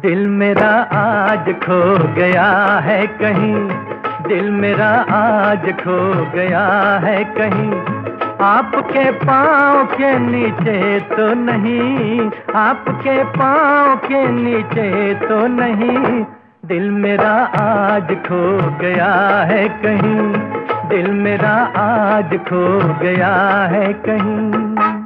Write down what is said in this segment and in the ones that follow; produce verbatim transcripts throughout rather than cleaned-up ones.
दिल मेरा आज खो गया है कहीं, दिल मेरा आज खो गया है कहीं, आपके पाँव के नीचे तो नहीं, आपके पाँव के नीचे तो नहीं। दिल मेरा आज खो गया है कहीं, दिल मेरा आज खो गया है कहीं।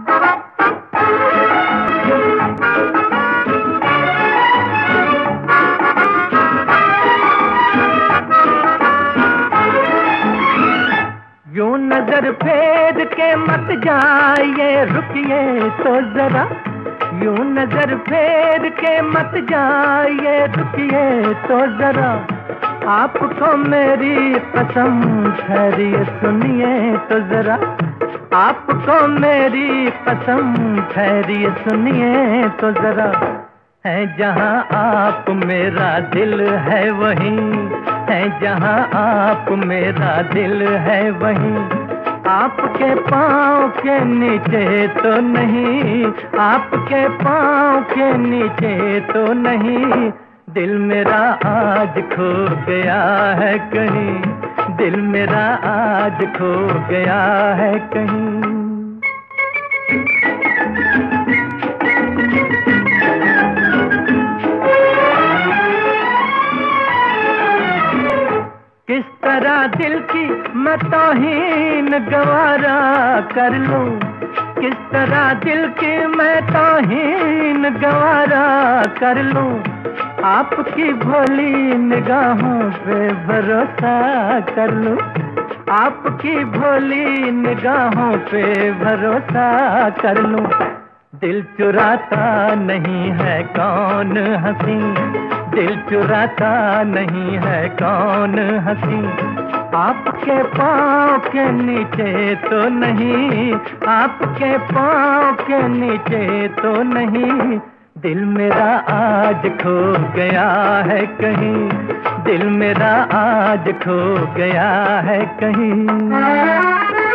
यूं नजर फेर के मत जाइए, रुकिए तो जरा, यूं नजर फेर के मत जाइए, रुकिए तो जरा, आपको मेरी कसम ठहरिए सुनिए तो जरा, आपको मेरी कसम ठहरिए सुनिए तो जरा। है जहां आप मेरा दिल है वहीं, है जहां आप मेरा दिल है वहीं, आपके पाँव के नीचे तो नहीं, आपके पाँव के नीचे तो नहीं। दिल मेरा आज खो गया है कहीं, दिल मेरा आज खो गया है कहीं। किस तरह दिल की मैं तौहीन गवारा कर लूं, किस तरह दिल की मैं तौहीन गवारा कर लूं, आपकी भोली निगाहों पे भरोसा कर लूं, आपकी भोली निगाहों पे भरोसा कर लूं। दिल चुराता नहीं है कौन हंसी, दिल चुराता नहीं है कौन हंसी, आपके पाँव के नीचे तो नहीं, आपके पाँव के नीचे तो नहीं। दिल मेरा आज खो गया है कहीं, दिल मेरा आज खो गया है कहीं।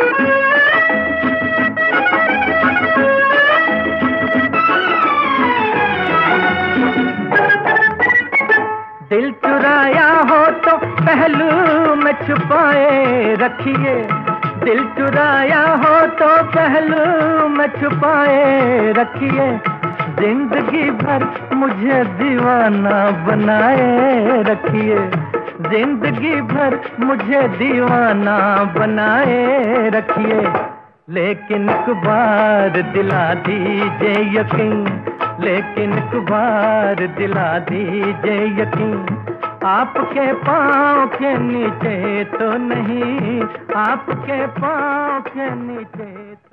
दिल चुराया हो तो पहलू में छुपाए रखिए, दिल चुराया हो तो पहलू में छुपाए रखिए, जिंदगी भर मुझे दीवाना बनाए रखिए, जिंदगी भर मुझे दीवाना बनाए रखिए। लेकिन एक बार दिला दीजिए यकीन, लेकिन एक बार दिला दीजिए यकीन, आपके पाँव के नीचे तो नहीं, आपके पाँव के नीचे